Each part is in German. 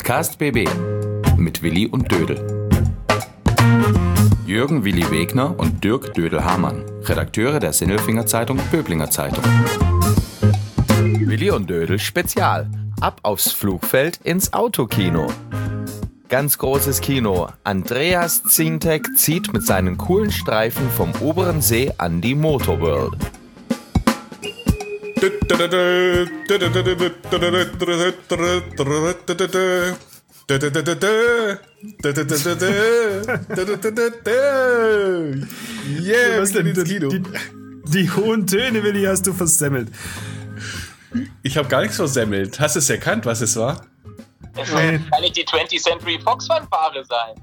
Podcast BB mit Willi und Dödel. Jürgen Willi Wegner und Dirk Dödel-Hamann, Redakteure der Sinnelfinger Zeitung Böblinger Zeitung. Willi und Dödel Spezial. Ab aufs Flugfeld ins Autokino. Ganz großes Kino. Andreas Zintek zieht mit seinen coolen Streifen vom oberen See an die Motorworld. Yeah, was denn ins Kino? Die hohen Töne, Willi, hast du versemmelt. Ich habe gar nichts versemmelt. Hast du es erkannt, was es war? Es soll wahrscheinlich die 20th Century Fox Fanfare sein.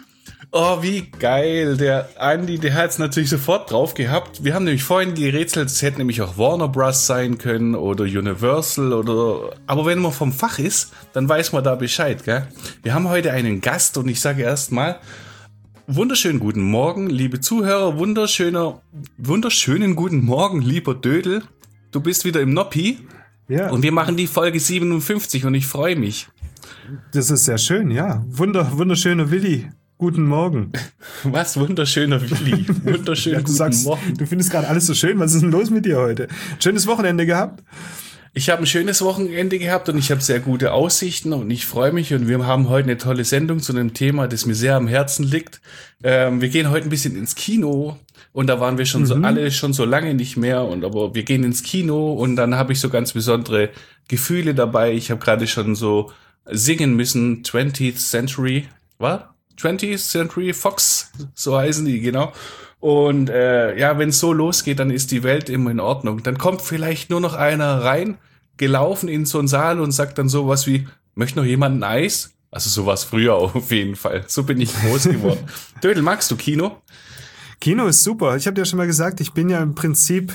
Oh, wie geil. Der Andi, der hat es natürlich sofort drauf gehabt. Wir haben nämlich vorhin gerätselt, es hätte nämlich auch Warner Bros. Sein können oder Universal oder... Aber wenn man vom Fach ist, dann weiß man da Bescheid, gell? Wir haben heute einen Gast und ich sage erstmal, wunderschönen guten Morgen, liebe Zuhörer, wunderschönen guten Morgen, lieber Dödel. Du bist wieder im Noppi. Ja. Und wir machen die Folge 57 und ich freue mich. Das ist sehr schön, ja. Wunderschöner Willi. Guten Morgen. Was? Wunderschöner Willi. Wunderschönen guten Morgen. Du findest gerade alles so schön. Was ist denn los mit dir heute? Schönes Wochenende gehabt? Ich habe ein schönes Wochenende gehabt und ich habe sehr gute Aussichten und ich freue mich und wir haben heute eine tolle Sendung zu einem Thema, das mir sehr am Herzen liegt. Wir gehen heute ein bisschen ins Kino und da waren wir schon so lange nicht mehr aber wir gehen ins Kino und dann habe ich so ganz besondere Gefühle dabei. Ich habe gerade schon so singen müssen, 20th Century, was? 20th Century Fox, so heißen die, genau. Und wenn es so losgeht, dann ist die Welt immer in Ordnung. Dann kommt vielleicht nur noch einer rein, gelaufen in so einen Saal und sagt dann sowas wie, möchte noch jemand ein Eis? Also sowas früher auf jeden Fall. So bin ich groß geworden. Dödel, magst du Kino? Kino ist super. Ich habe dir schon mal gesagt, ich bin ja im Prinzip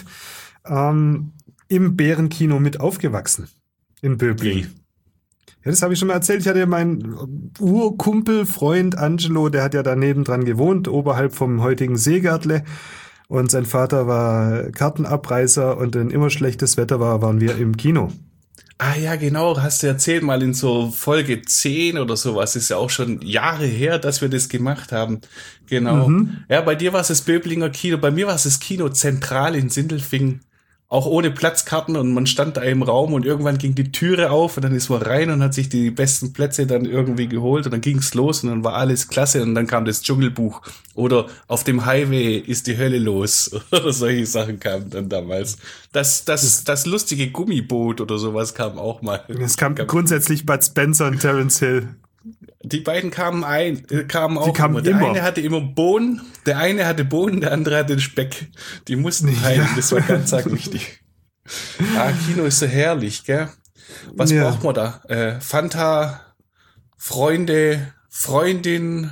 im Bärenkino mit aufgewachsen. In Böblingen. Ja, das habe ich schon mal erzählt. Ich hatte ja meinen Urkumpel, Freund Angelo, der hat ja da nebendran gewohnt, oberhalb vom heutigen Seegärtle. Und sein Vater war Kartenabreißer und wenn immer schlechtes Wetter war, waren wir im Kino. Ah ja, genau, hast du erzählt, mal in so Folge 10 oder sowas. Ist ja auch schon Jahre her, dass wir das gemacht haben. Genau. Ja, bei dir war es das Böblinger Kino, bei mir war es das Kino Zentral in Sindelfingen. Auch ohne Platzkarten und man stand da im Raum und irgendwann ging die Türe auf und dann ist man rein und hat sich die besten Plätze dann irgendwie geholt und dann ging's los und dann war alles klasse und dann kam das Dschungelbuch oder auf dem Highway ist die Hölle los oder solche Sachen kamen dann damals. Das lustige Gummiboot oder sowas kam auch mal. Es kam grundsätzlich Bud Spencer und Terence Hill. Die beiden kamen auch immer. Der eine hatte immer Bohnen, der andere hatte den Speck. Die mussten teilen, das war ganz wichtig. Kino ist so herrlich, gell? Was braucht man da? Fanta, Freunde, Freundin,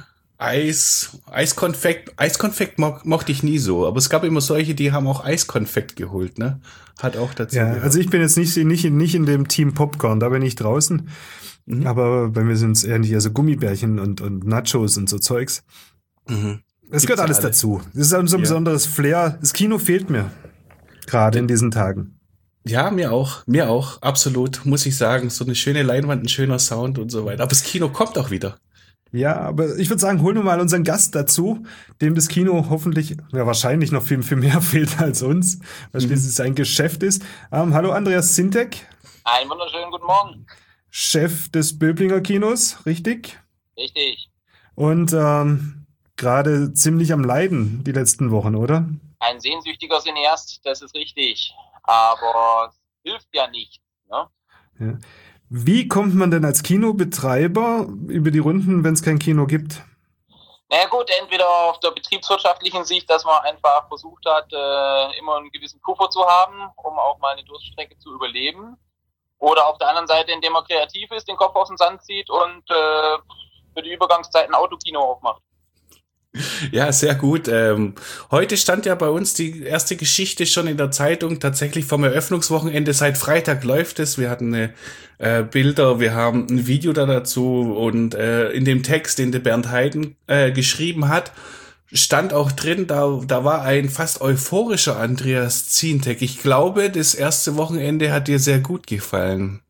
Eiskonfekt. Eiskonfekt mochte ich nie so, aber es gab immer solche, die haben auch Eiskonfekt geholt, ne? Hat auch dazu gehört. Also ich bin jetzt nicht in dem Team Popcorn, da bin ich draußen. Aber bei mir sind es eher nicht, also Gummibärchen und Nachos und so Zeugs. Es gehört alles dazu. Das ist so ein besonderes Flair. Das Kino fehlt mir. Gerade in diesen Tagen. Ja, mir auch, absolut, muss ich sagen. So eine schöne Leinwand, ein schöner Sound und so weiter. Aber das Kino kommt auch wieder. Ja, aber ich würde sagen, holen wir mal unseren Gast dazu, dem das Kino hoffentlich, wahrscheinlich noch viel, viel mehr fehlt als uns, weil schließlich sein Geschäft ist. Hallo Andreas Zintek. Einen wunderschönen guten Morgen. Chef des Böblinger Kinos, richtig? Richtig. Und gerade ziemlich am Leiden die letzten Wochen, oder? Ein sehnsüchtiger Cineast, das ist richtig. Aber es hilft ja nicht. Ne? Ja. Wie kommt man denn als Kinobetreiber über die Runden, wenn es kein Kino gibt? Naja gut, entweder auf der betriebswirtschaftlichen Sicht, dass man einfach versucht hat, immer einen gewissen Puffer zu haben, um auch mal eine Durststrecke zu überleben. Oder auf der anderen Seite, indem man kreativ ist, den Kopf aus dem Sand zieht und für die Übergangszeit ein Autokino aufmacht. Ja, sehr gut. Heute stand ja bei uns die erste Geschichte schon in der Zeitung, tatsächlich vom Eröffnungswochenende. Seit Freitag läuft es. Wir hatten Bilder, wir haben ein Video dazu und in dem Text, den der Bernd Heiden geschrieben hat, stand auch drin, da war ein fast euphorischer Andreas Zintek. Ich glaube, das erste Wochenende hat dir sehr gut gefallen.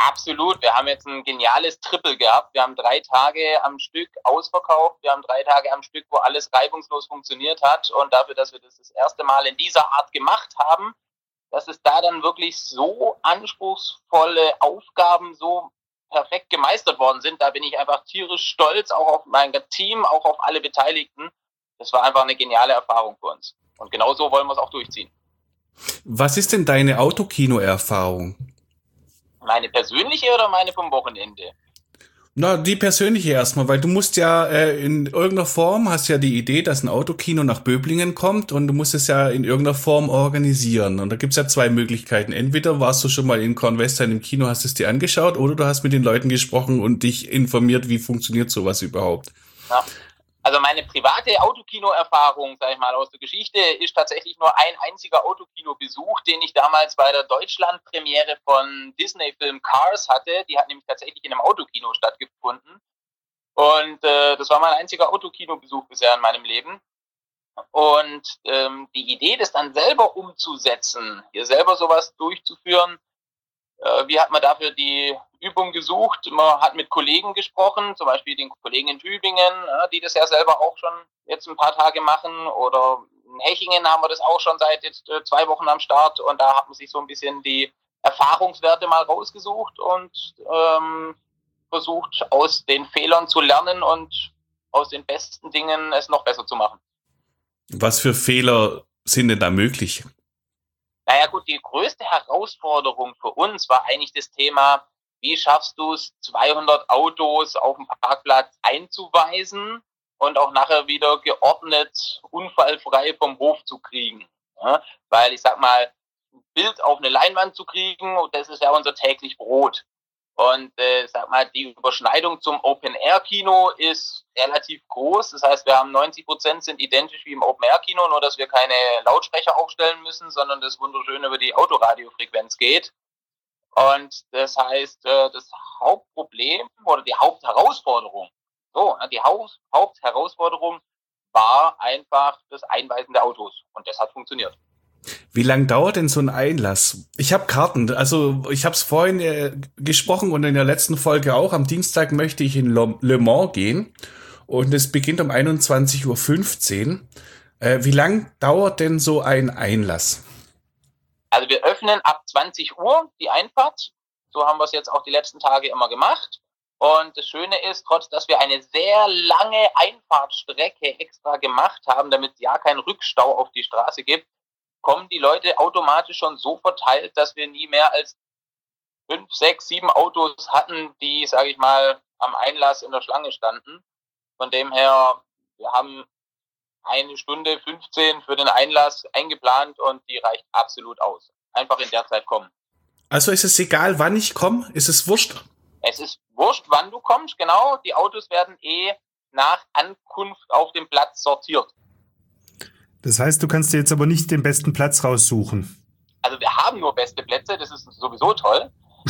Absolut. Wir haben jetzt ein geniales Triple gehabt. Wir haben 3 Tage am Stück ausverkauft. Wir haben 3 Tage am Stück, wo alles reibungslos funktioniert hat. Und dafür, dass wir das erste Mal in dieser Art gemacht haben, dass es da dann wirklich so anspruchsvolle Aufgaben so perfekt gemeistert worden sind, da bin ich einfach tierisch stolz, auch auf mein Team, auch auf alle Beteiligten. Das war einfach eine geniale Erfahrung für uns. Und genau so wollen wir es auch durchziehen. Was ist denn deine Autokino-Erfahrung? Meine persönliche oder meine vom Wochenende? Na, die persönliche erstmal, weil du musst ja in irgendeiner Form, hast ja die Idee, dass ein Autokino nach Böblingen kommt und du musst es ja in irgendeiner Form organisieren. Und da gibt's ja 2 Möglichkeiten. Entweder warst du schon mal in Kornwestheim im Kino, hast es dir angeschaut, oder du hast mit den Leuten gesprochen und dich informiert, wie funktioniert sowas überhaupt. Ja. Also meine private Autokino-Erfahrung, sag ich mal, aus der Geschichte ist tatsächlich nur ein einziger Autokino-Besuch, den ich damals bei der Deutschland-Premiere von Disney-Film Cars hatte. Die hat nämlich tatsächlich in einem Autokino stattgefunden. Und das war mein einziger Autokino-Besuch bisher in meinem Leben. Und die Idee, das dann selber umzusetzen, hier selber sowas durchzuführen, wie hat man dafür die Übung gesucht? Man hat mit Kollegen gesprochen, zum Beispiel den Kollegen in Tübingen, die das ja selber auch schon jetzt ein paar Tage machen. Oder in Hechingen haben wir das auch schon seit jetzt 2 Wochen am Start. Und da hat man sich so ein bisschen die Erfahrungswerte mal rausgesucht und versucht, aus den Fehlern zu lernen und aus den besten Dingen es noch besser zu machen. Was für Fehler sind denn da möglich? Naja gut, die größte Herausforderung für uns war eigentlich das Thema, wie schaffst du es, 200 Autos auf dem Parkplatz einzuweisen und auch nachher wieder geordnet, unfallfrei vom Hof zu kriegen. Ja? Weil ich sag mal, ein Bild auf eine Leinwand zu kriegen, das ist ja unser täglich Brot. Und sag mal, die Überschneidung zum Open-Air-Kino ist relativ groß. Das heißt, wir haben 90% sind identisch wie im Open-Air-Kino, nur dass wir keine Lautsprecher aufstellen müssen, sondern das wunderschön über die Autoradiofrequenz geht. Und das heißt, das Hauptproblem oder die Hauptherausforderung, die Hauptherausforderung war einfach das Einweisen der Autos. Und das hat funktioniert. Wie lang dauert denn so ein Einlass? Ich habe Karten, also ich habe es vorhin gesprochen und in der letzten Folge auch. Am Dienstag möchte ich in Le Mans gehen und es beginnt um 21:15 Uhr. Wie lang dauert denn so ein Einlass? Also wir öffnen ab 20 Uhr die Einfahrt. So haben wir es jetzt auch die letzten Tage immer gemacht. Und das Schöne ist, trotz dass wir eine sehr lange Einfahrtstrecke extra gemacht haben, damit es ja keinen Rückstau auf die Straße gibt, kommen die Leute automatisch schon so verteilt, dass wir nie mehr als 5, 6, 7 Autos hatten, die, sage ich mal, am Einlass in der Schlange standen. Von dem her, wir haben 1 Stunde 15 für den Einlass eingeplant und die reicht absolut aus. Einfach in der Zeit kommen. Also ist es egal, wann ich komme? Ist es wurscht? Es ist wurscht, wann du kommst, genau. Die Autos werden nach Ankunft auf dem Platz sortiert. Das heißt, du kannst dir jetzt aber nicht den besten Platz raussuchen. Also wir haben nur beste Plätze, das ist sowieso toll.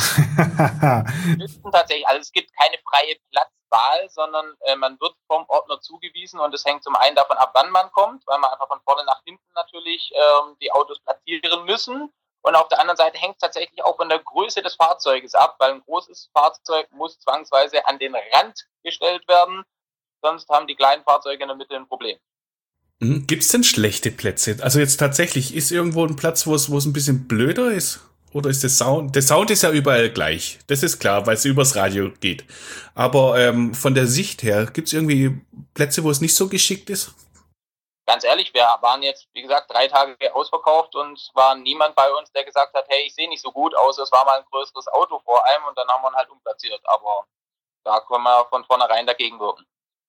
Tatsächlich, also es gibt keine freie Platzwahl, sondern man wird vom Ordner zugewiesen und es hängt zum einen davon ab, wann man kommt, weil man einfach von vorne nach hinten natürlich die Autos platzieren müssen. Und auf der anderen Seite hängt es tatsächlich auch von der Größe des Fahrzeuges ab, weil ein großes Fahrzeug muss zwangsweise an den Rand gestellt werden, sonst haben die kleinen Fahrzeuge in der Mitte ein Problem. Gibt's denn schlechte Plätze? Also jetzt tatsächlich, ist irgendwo ein Platz, wo es ein bisschen blöder ist? Oder ist der Sound? Der Sound ist ja überall gleich. Das ist klar, weil es übers Radio geht. Aber von der Sicht her, gibt's irgendwie Plätze, wo es nicht so geschickt ist? Ganz ehrlich, wir waren jetzt, wie gesagt, 3 Tage ausverkauft und es war niemand bei uns, der gesagt hat, hey, ich sehe nicht so gut aus, es war mal ein größeres Auto vor einem und dann haben wir ihn halt umplatziert. Aber da können wir von vornherein dagegen wirken.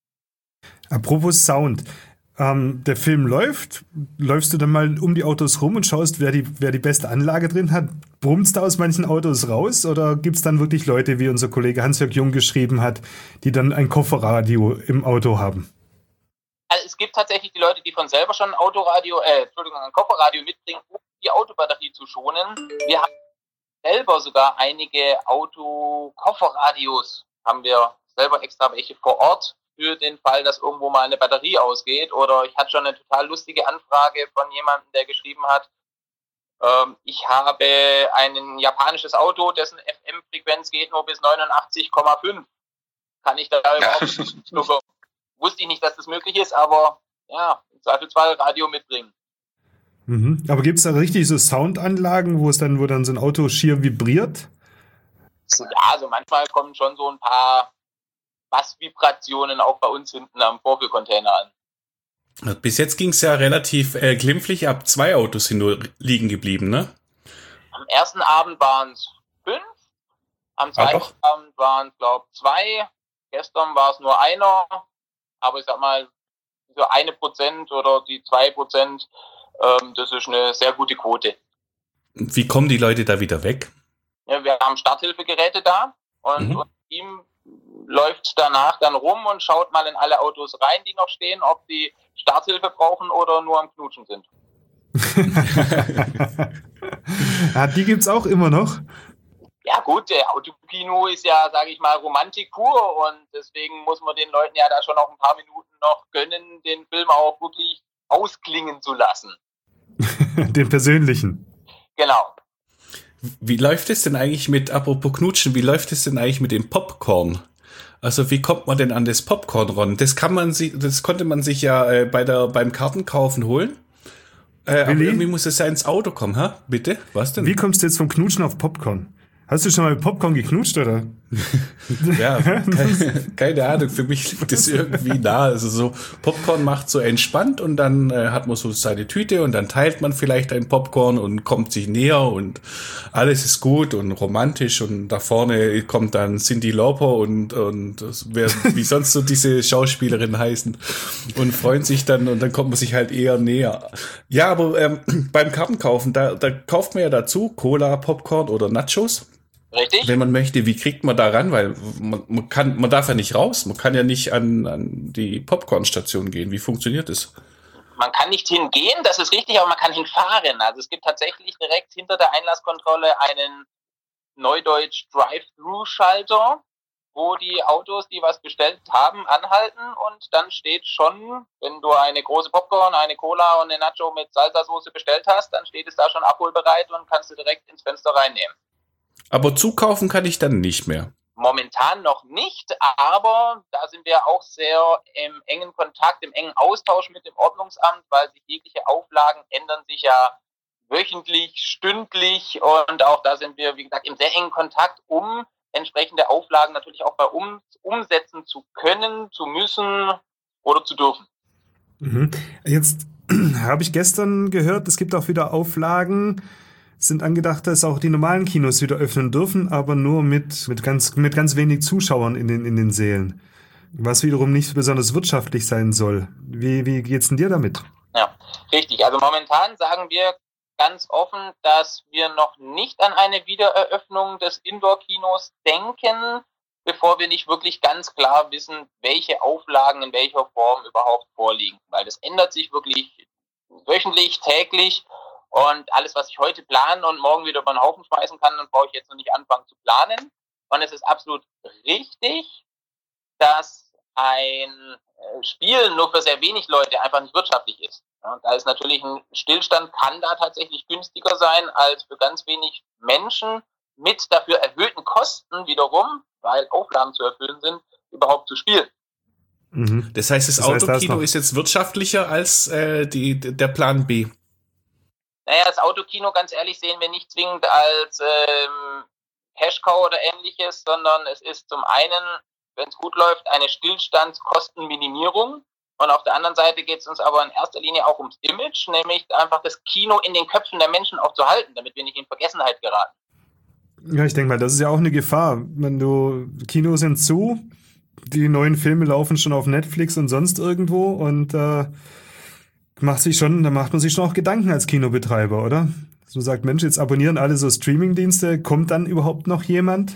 Apropos Sound. Der Film läufst du dann mal um die Autos rum und schaust, wer die beste Anlage drin hat? Brummt's da aus manchen Autos raus oder gibt's dann wirklich Leute, wie unser Kollege Hans-Jörg Jung geschrieben hat, die dann ein Kofferradio im Auto haben? Also es gibt tatsächlich die Leute, die von selber schon ein Kofferradio mitbringen, um die Autobatterie zu schonen. Wir haben selber sogar einige Auto-Kofferradios, haben wir selber extra welche vor Ort, für den Fall, dass irgendwo mal eine Batterie ausgeht. Oder ich hatte schon eine total lustige Anfrage von jemandem, der geschrieben hat, Ich habe ein japanisches Auto, dessen FM-Frequenz geht nur bis 89,5. Kann ich da überhaupt wusste ich nicht, dass das möglich ist, aber ja, im Zweifelsfall Radio mitbringen. Mhm. Aber gibt es da richtig so Soundanlagen, wo dann so ein Auto schier vibriert? Ja, also manchmal kommen schon so ein paar Bassvibrationen auch bei uns hinten am Vorführcontainer an. Bis jetzt ging es ja relativ glimpflich ab. 2 Autos sind nur liegen geblieben, ne? Am ersten Abend waren es 5, am zweiten Abend waren es, glaube ich, 2, gestern war es nur einer, aber ich sag mal, so 1% oder die 2%, das ist eine sehr gute Quote. Wie kommen die Leute da wieder weg? Ja, wir haben Starthilfegeräte da und unser Team läuft danach dann rum und schaut mal in alle Autos rein, die noch stehen, ob die Starthilfe brauchen oder nur am Knutschen sind. Ja, die gibt's auch immer noch. Ja gut, der Autokino ist ja, sage ich mal, Romantik pur und deswegen muss man den Leuten ja da schon noch ein paar Minuten noch gönnen, den Film auch wirklich ausklingen zu lassen. Den persönlichen. Genau. Wie läuft es denn eigentlich apropos Knutschen, wie läuft es denn eigentlich mit dem Popcorn? Also wie kommt man denn an das Popcorn ran? Das konnte man sich ja beim Kartenkaufen holen. Aber irgendwie muss es ja ins Auto kommen, ha? Bitte? Was denn? Wie kommst du jetzt vom Knutschen auf Popcorn? Hast du schon mal mit Popcorn geknutscht, oder? Ja, keine Ahnung. Für mich liegt das irgendwie nah. Also so, Popcorn macht so entspannt und dann hat man so seine Tüte und dann teilt man vielleicht ein Popcorn und kommt sich näher und alles ist gut und romantisch und da vorne kommt dann Cyndi Lauper und wie sonst so diese Schauspielerinnen heißen und freuen sich dann und dann kommt man sich halt eher näher. Ja, aber beim Kartenkaufen, da kauft man ja dazu Cola, Popcorn oder Nachos. Richtig? Wenn man möchte, wie kriegt man da ran? Weil man darf ja nicht raus. Man kann ja nicht an die Popcornstation gehen. Wie funktioniert das? Man kann nicht hingehen, das ist richtig, aber man kann hinfahren. Also es gibt tatsächlich direkt hinter der Einlasskontrolle einen Neudeutsch Drive-Thru-Schalter, wo die Autos, die was bestellt haben, anhalten und dann steht schon, wenn du eine große Popcorn, eine Cola und eine Nacho mit Salsa-Soße bestellt hast, dann steht es da schon abholbereit und kannst du direkt ins Fenster reinnehmen. Aber zukaufen kann ich dann nicht mehr. Momentan noch nicht, aber da sind wir auch sehr im engen Kontakt, im engen Austausch mit dem Ordnungsamt, weil sich jegliche Auflagen ändern sich ja wöchentlich, stündlich und auch da sind wir, wie gesagt, im sehr engen Kontakt, um entsprechende Auflagen natürlich auch bei uns umsetzen zu können, zu müssen oder zu dürfen. Mhm. Jetzt habe ich gestern gehört, es gibt auch wieder Auflagen, sind angedacht, dass auch die normalen Kinos wieder öffnen dürfen, aber nur mit ganz wenig Zuschauern in den Sälen. Was wiederum nicht besonders wirtschaftlich sein soll. Wie geht's denn dir damit? Ja, richtig. Also momentan sagen wir ganz offen, dass wir noch nicht an eine Wiedereröffnung des Indoor-Kinos denken, bevor wir nicht wirklich ganz klar wissen, welche Auflagen in welcher Form überhaupt vorliegen. Weil das ändert sich wirklich wöchentlich, täglich. Und alles, was ich heute planen und morgen wieder über den Haufen schmeißen kann, dann brauche ich jetzt noch nicht anfangen zu planen. Und es ist absolut richtig, dass ein Spiel nur für sehr wenig Leute einfach nicht wirtschaftlich ist. Ja, da ist natürlich ein Stillstand, kann da tatsächlich günstiger sein, als für ganz wenig Menschen mit dafür erhöhten Kosten wiederum, weil Auflagen zu erfüllen sind, überhaupt zu spielen. Mhm. Das heißt, das Autokino ist jetzt wirtschaftlicher als der Plan B. Naja, das Autokino, ganz ehrlich, sehen wir nicht zwingend als Cash-Cow oder ähnliches, sondern es ist zum einen, wenn es gut läuft, eine Stillstandskostenminimierung. Und auf der anderen Seite geht es uns aber in erster Linie auch ums Image, nämlich einfach das Kino in den Köpfen der Menschen auch zu halten, damit wir nicht in Vergessenheit geraten. Ja, ich denke mal, das ist ja auch eine Gefahr. Kinos sind zu, die neuen Filme laufen schon auf Netflix und sonst irgendwo und da macht man sich schon auch Gedanken als Kinobetreiber, oder? So sagt, Mensch, jetzt abonnieren alle so Streamingdienste, kommt dann überhaupt noch jemand?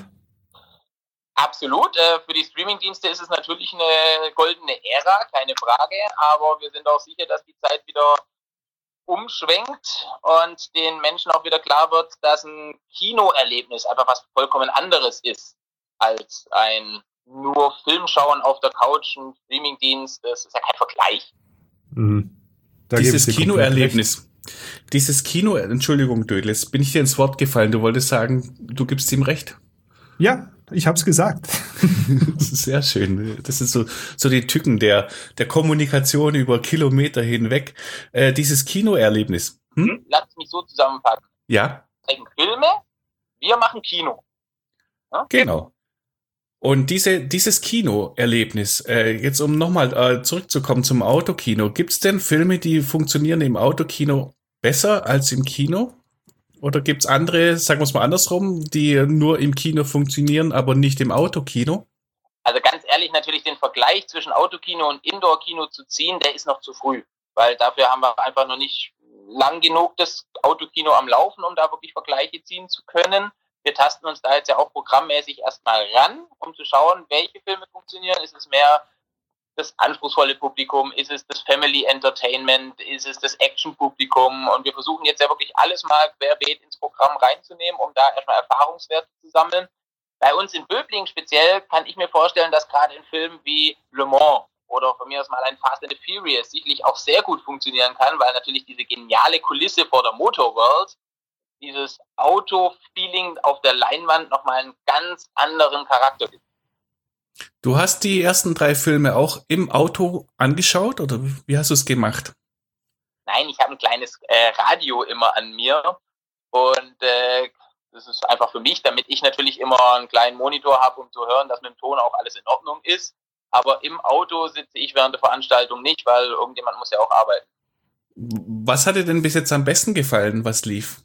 Absolut. Für die Streamingdienste ist es natürlich eine goldene Ära, keine Frage, aber wir sind auch sicher, dass die Zeit wieder umschwenkt und den Menschen auch wieder klar wird, dass ein Kinoerlebnis einfach was vollkommen anderes ist als ein nur Filmschauen auf der Couch, ein Streamingdienst, das ist ja kein Vergleich. Mhm. Dieses Kinoerlebnis, Dieses Kino, Entschuldigung, Dödel, jetzt bin ich dir ins Wort gefallen. Du wolltest sagen, du gibst ihm recht. Ja, ich hab's gesagt. Das ist sehr schön. Das ist so die Tücken der Kommunikation über Kilometer hinweg. Dieses Kinoerlebnis. Lass mich so zusammenfassen. Ja. Zeigen Filme, wir machen Kino. Ja? Genau. Und dieses Kinoerlebnis, jetzt um nochmal zurückzukommen zum Autokino, gibt's denn Filme, die funktionieren im Autokino besser als im Kino? Oder gibt's andere, sagen wir es mal andersrum, die nur im Kino funktionieren, aber nicht im Autokino? Also ganz ehrlich, natürlich den Vergleich zwischen Autokino und Indoor-Kino zu ziehen, der ist noch zu früh. Weil dafür haben wir einfach noch nicht lang genug das Autokino am Laufen, um da wirklich Vergleiche ziehen zu können. Wir tasten uns da jetzt ja auch programmmäßig erstmal ran, um zu schauen, welche Filme funktionieren. Ist es mehr das anspruchsvolle Publikum? Ist es das Family Entertainment? Ist es das Action-Publikum? Und wir versuchen jetzt ja wirklich alles mal querbeet ins Programm reinzunehmen, um da erstmal Erfahrungswerte zu sammeln. Bei uns in Böblingen speziell kann ich mir vorstellen, dass gerade in Filmen wie Le Mans oder von mir aus mal ein Fast and the Furious sicherlich auch sehr gut funktionieren kann, weil natürlich diese geniale Kulisse vor der Motorworld, dieses Auto-Feeling auf der Leinwand nochmal einen ganz anderen Charakter gibt. Du hast die ersten 3 Filme auch im Auto angeschaut oder wie hast du es gemacht? Nein, ich habe ein kleines Radio immer an mir und das ist einfach für mich, damit ich natürlich immer einen kleinen Monitor habe, um zu hören, dass mit dem Ton auch alles in Ordnung ist. Aber im Auto sitze ich während der Veranstaltung nicht, weil irgendjemand muss ja auch arbeiten. Was hat dir denn bis jetzt am besten gefallen, was lief?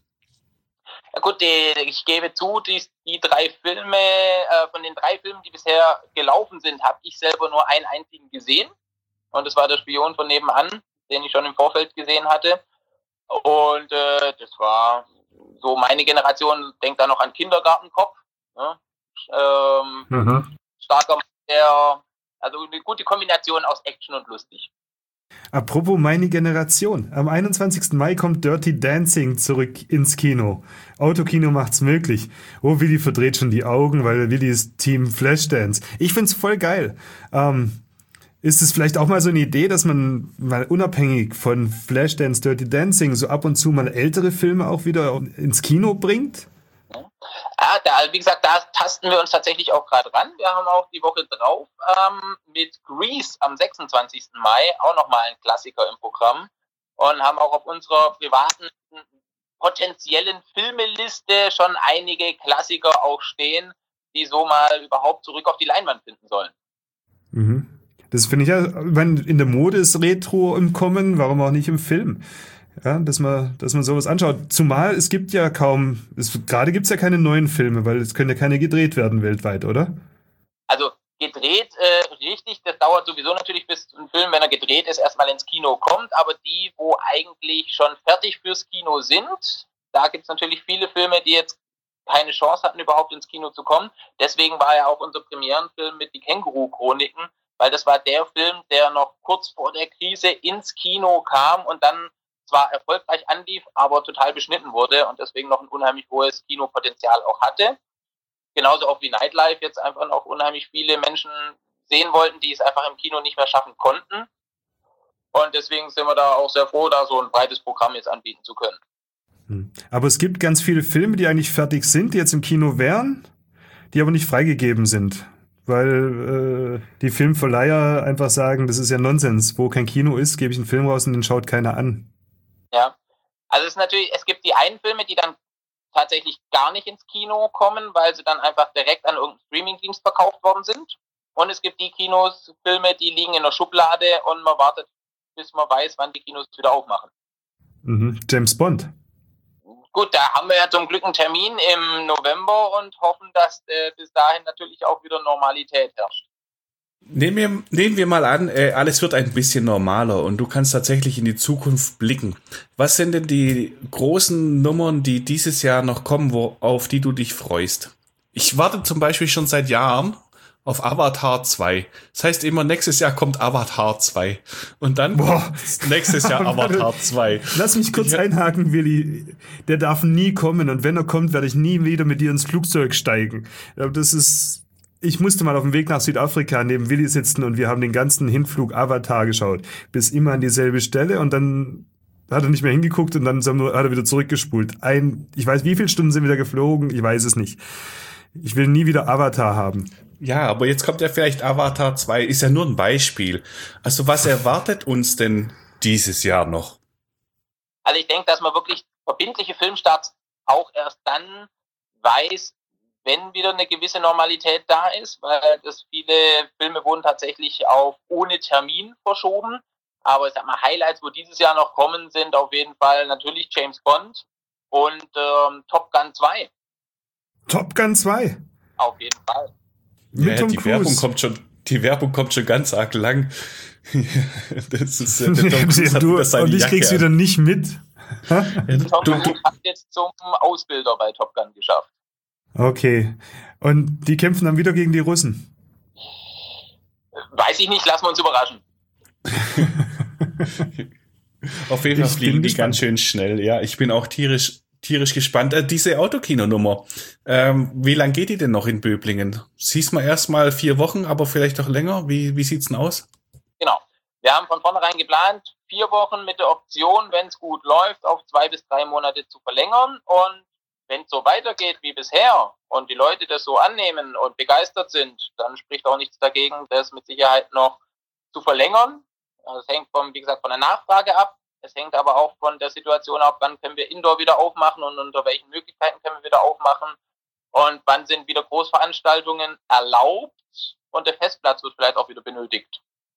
Ja gut, ich gebe zu, die 3 Filme, von den 3 Filmen, die bisher gelaufen sind, habe ich selber nur einen einzigen gesehen. Und das war der Spion von nebenan, den ich schon im Vorfeld gesehen hatte. Und das war so meine Generation, denkt da noch an Kindergartenkopf. Ne? Starker, also eine gute Kombination aus Action und lustig. Apropos meine Generation. Am 21. Mai kommt Dirty Dancing zurück ins Kino. Autokino macht's möglich. Oh, Willi verdreht schon die Augen, weil Willi ist Team Flashdance. Ich find's voll geil. Ist es vielleicht auch mal so eine Idee, dass man mal unabhängig von Flashdance, Dirty Dancing so ab und zu mal ältere Filme auch wieder ins Kino bringt? Ja, wie gesagt, da tasten wir uns tatsächlich auch gerade ran. Wir haben auch die Woche drauf mit Grease am 26. Mai auch nochmal einen Klassiker im Programm und haben auch auf unserer privaten potenziellen Filmeliste schon einige Klassiker auch stehen, die so mal überhaupt zurück auf die Leinwand finden sollen. Mhm. Das finde ich ja, in der Mode ist Retro im Kommen, warum auch nicht im Film? Ja, dass man sowas anschaut. Zumal es gibt ja gerade gibt es ja keine neuen Filme, weil es können ja keine gedreht werden weltweit, oder? Also gedreht, richtig, das dauert sowieso natürlich, bis ein Film, wenn er gedreht ist, erstmal ins Kino kommt, aber die, wo eigentlich schon fertig fürs Kino sind, da gibt es natürlich viele Filme, die jetzt keine Chance hatten, überhaupt ins Kino zu kommen. Deswegen war ja auch unser Premierenfilm mit die Känguru-Chroniken, weil das war der Film, der noch kurz vor der Krise ins Kino kam und dann zwar erfolgreich anlief, aber total beschnitten wurde und deswegen noch ein unheimlich hohes Kinopotenzial auch hatte. Genauso auch wie Nightlife jetzt einfach noch unheimlich viele Menschen sehen wollten, die es einfach im Kino nicht mehr schaffen konnten. Und deswegen sind wir da auch sehr froh, da so ein breites Programm jetzt anbieten zu können. Aber es gibt ganz viele Filme, die eigentlich fertig sind, die jetzt im Kino wären, die aber nicht freigegeben sind. Weil die Filmverleiher einfach sagen, das ist ja Nonsens. Wo kein Kino ist, gebe ich einen Film raus und den schaut keiner an. Ja, also es gibt die einen Filme, die dann tatsächlich gar nicht ins Kino kommen, weil sie dann einfach direkt an irgendeinen Streamingdienst verkauft worden sind. Und es gibt die Filme, die liegen in der Schublade und man wartet, bis man weiß, wann die Kinos wieder aufmachen. James Bond. Gut, da haben wir ja zum Glück einen Termin im November und hoffen, dass bis dahin natürlich auch wieder Normalität herrscht. Nehmen wir mal an, alles wird ein bisschen normaler und du kannst tatsächlich in die Zukunft blicken. Was sind denn die großen Nummern, die dieses Jahr noch kommen, auf die du dich freust? Ich warte zum Beispiel schon seit Jahren auf Avatar 2. Das heißt immer, nächstes Jahr kommt Avatar 2. Und dann nächstes Jahr Avatar 2. Lass mich kurz einhaken, Willi. Der darf nie kommen und wenn er kommt, werde ich nie wieder mit dir ins Flugzeug steigen. Ich musste mal auf dem Weg nach Südafrika neben Willi sitzen und wir haben den ganzen Hinflug Avatar geschaut. Bis immer an dieselbe Stelle und dann Da hat er nicht mehr hingeguckt und dann hat er wieder zurückgespult. Ich weiß, wie viele Stunden sind wieder geflogen, ich weiß es nicht. Ich will nie wieder Avatar haben. Ja, aber jetzt kommt ja vielleicht Avatar 2, ist ja nur ein Beispiel. Also was erwartet uns denn dieses Jahr noch? Also ich denke, dass man wirklich verbindliche Filmstarts auch erst dann weiß, wenn wieder eine gewisse Normalität da ist, weil das viele Filme wurden tatsächlich auf ohne Termin verschoben. Aber ich sag mal, Highlights, wo dieses Jahr noch kommen, sind auf jeden Fall natürlich James Bond und Top Gun 2. Top Gun 2? Auf jeden Fall. Mit Tom die Cruise. Werbung kommt schon ganz arg lang. Das ist der Tom Cruise und ich krieg's wieder nicht mit. Tom Cruise hat jetzt zum Ausbilder bei Top Gun geschafft. Okay. Und die kämpfen dann wieder gegen die Russen? Weiß ich nicht, lassen wir uns überraschen. Auf jeden Fall fliegen die ganz schön schnell. Ja, ich bin auch tierisch gespannt. Diese Autokino-Nummer, wie lang geht die denn noch in Böblingen? Siehst mal erstmal 4 Wochen, aber vielleicht auch länger. Wie sieht's denn aus? Genau. Wir haben von vornherein geplant, 4 Wochen mit der Option, wenn es gut läuft, auf 2 bis 3 Monate zu verlängern. Und wenn es so weitergeht wie bisher und die Leute das so annehmen und begeistert sind, dann spricht auch nichts dagegen, das mit Sicherheit noch zu verlängern. Das hängt wie gesagt, von der Nachfrage ab. Es hängt aber auch von der Situation ab, wann können wir Indoor wieder aufmachen und unter welchen Möglichkeiten können wir wieder aufmachen und wann sind wieder Großveranstaltungen erlaubt und der Festplatz wird vielleicht auch wieder benötigt.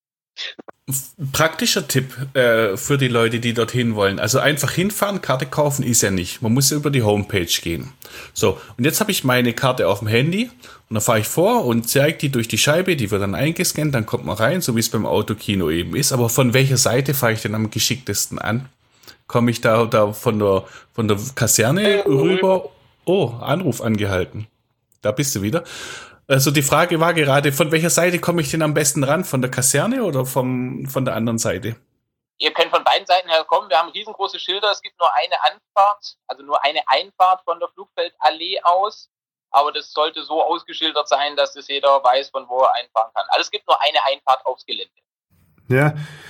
Praktischer Tipp für die Leute, die dorthin wollen. Also einfach hinfahren, Karte kaufen ist ja nicht. Man muss ja über die Homepage gehen. So, und jetzt habe ich meine Karte auf dem Handy und dann fahre ich vor und zeige die durch die Scheibe, die wird dann eingescannt, dann kommt man rein, so wie es beim Autokino eben ist. Aber von welcher Seite fahre ich denn am geschicktesten an? Komme ich da von der Kaserne rüber? Oh, Anruf angehalten. Da bist du wieder. Also die Frage war gerade, von welcher Seite komme ich denn am besten ran? Von der Kaserne oder von der anderen Seite? Ihr könnt von beiden Seiten her kommen. Wir haben riesengroße Schilder. Es gibt nur eine Anfahrt, also nur eine Einfahrt von der Flugfeldallee aus. Aber das sollte so ausgeschildert sein, dass es jeder weiß, von wo er einfahren kann. Also es gibt nur eine Einfahrt aufs Gelände. Ja,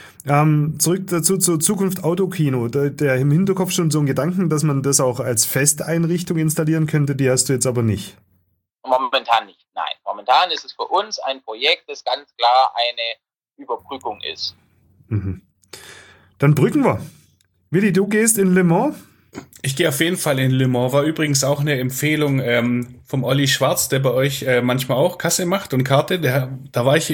zurück dazu zur Zukunft Autokino. Der im Hinterkopf schon so ein Gedanken, dass man das auch als Festeinrichtung installieren könnte, die hast du jetzt aber nicht. Momentan nicht, nein. Momentan ist es für uns ein Projekt, das ganz klar eine Überbrückung ist. Mhm. Dann brücken wir. Willi, du gehst in Le Mans? Ich gehe auf jeden Fall in Le Mans. War übrigens auch eine Empfehlung vom Olli Schwarz, der bei euch manchmal auch Kasse macht und Karte. Da war ich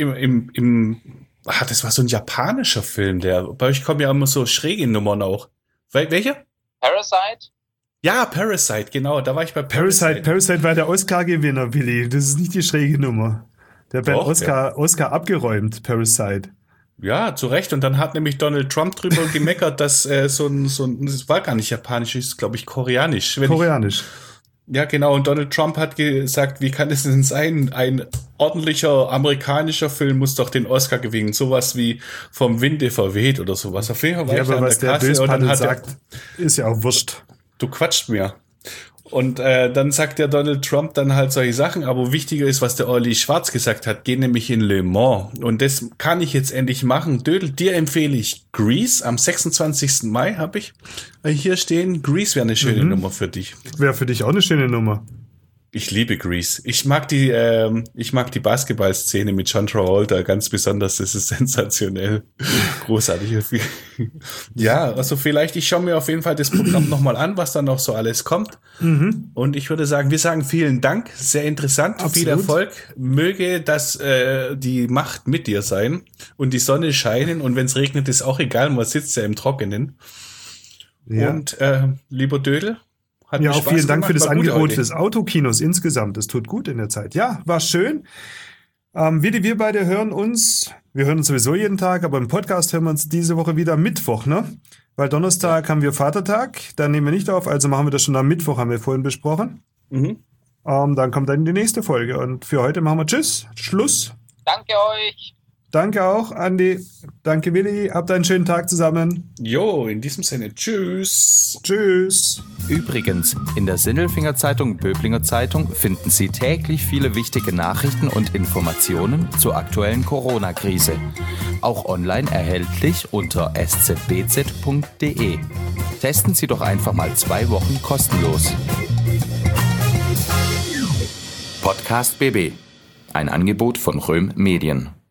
das war so ein japanischer Film. Bei euch kommen ja immer so schräge Nummern auch. Welcher? Parasite? Ja, Parasite, genau, da war ich bei Parasite. Parasite war der Oscar-Gewinner, Willi. Das ist nicht die schräge Nummer. Der hat beim Oscar abgeräumt, Parasite. Ja, zu Recht. Und dann hat nämlich Donald Trump drüber gemeckert, dass das war gar nicht japanisch, ist, glaube ich, koreanisch. Ja, genau. Und Donald Trump hat gesagt, wie kann es denn sein? Ein ordentlicher amerikanischer Film muss doch den Oscar gewinnen. Sowas wie Vom Winde verweht oder sowas. Auf jeden Fall war ja, aber was der Böspaddel sagt, ist ja auch wurscht. Du quatscht mir. Und dann sagt der Donald Trump dann halt solche Sachen, aber wichtiger ist, was der Olli Schwarz gesagt hat, geh nämlich in Le Mans. Und das kann ich jetzt endlich machen. Dödel, dir empfehle ich Grease. Am 26. Mai habe ich hier stehen. Grease wäre eine schöne Nummer für dich. Wäre für dich auch eine schöne Nummer. Ich liebe Grease. Ich mag die Basketballszene mit John Travolta ganz besonders. Das ist sensationell. Großartig. Ja, also vielleicht, ich schaue mir auf jeden Fall das Programm nochmal an, was da noch so alles kommt. Mhm. Und ich würde sagen, wir sagen vielen Dank. Sehr interessant. Absolut. Viel Erfolg. Möge das die Macht mit dir sein und die Sonne scheinen. Und wenn es regnet, ist auch egal. Man sitzt ja im Trockenen. Ja. Und lieber Dödel, ja, auch vielen Dank für das Angebot des Autokinos insgesamt. Das tut gut in der Zeit. Ja, war schön. Wir beide hören uns sowieso jeden Tag, aber im Podcast hören wir uns diese Woche wieder am Mittwoch, ne? Weil Donnerstag haben wir Vatertag, da nehmen wir nicht auf, also machen wir das schon am Mittwoch, haben wir vorhin besprochen. Mhm. Dann kommt dann die nächste Folge und für heute machen wir Tschüss, Schluss. Danke euch. Danke auch, Andi. Danke, Willi. Habt einen schönen Tag zusammen. Jo, in diesem Sinne. Tschüss. Tschüss. Übrigens, in der Sinnelfinger Zeitung Böblinger Zeitung finden Sie täglich viele wichtige Nachrichten und Informationen zur aktuellen Corona-Krise. Auch online erhältlich unter szbz.de. Testen Sie doch einfach mal 2 Wochen kostenlos. Podcast BB. Ein Angebot von Röhm Medien.